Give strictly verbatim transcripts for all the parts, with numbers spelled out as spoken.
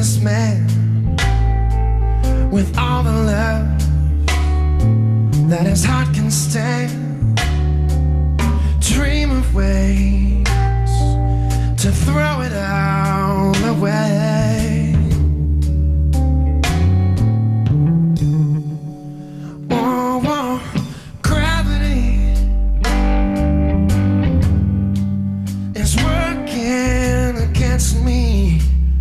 this man with all the love that his heart can stand. Dream of ways to throw it all away. Whoa, whoa, gravity is working against me.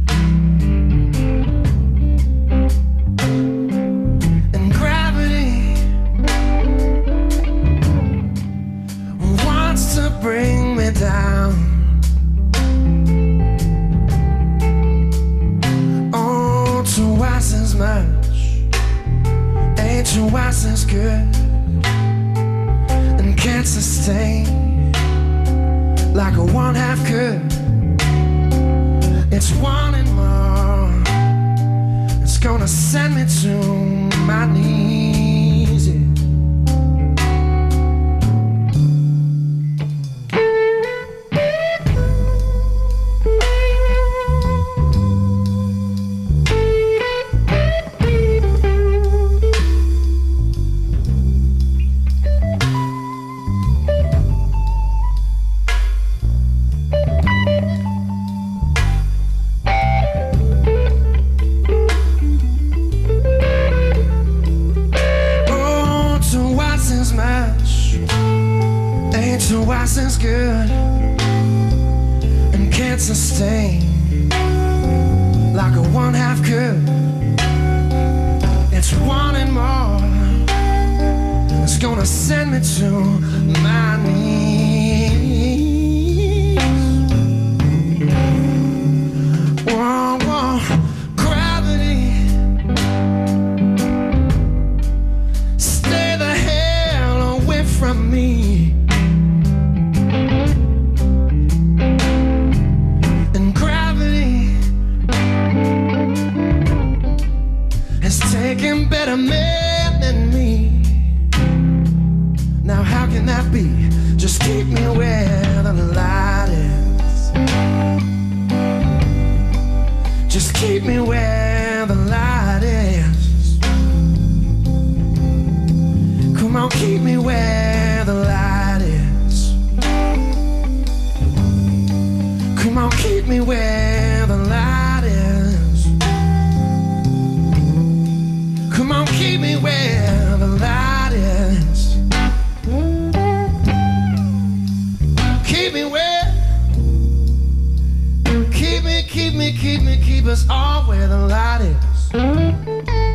And gravity wants to bring me down. Oh, twice as much ain't twice as good, and can't sustain like a one half could. It's wanting more. It's gonna send me to my knees, yeah. Twice as good, and can't sustain like a one half could. It's wanting more. It's gonna send me to my knees. Whoa, whoa, gravity, stay the hell away from me. Taking better men than me. Now how can that be? Just keep me where the light is. Just keep me where the light is. Come on, keep me where the light is. Come on, keep me where the light is. Come on, keep me where the light is. Keep me where. Keep me, keep me, keep me, keep us all where the light is.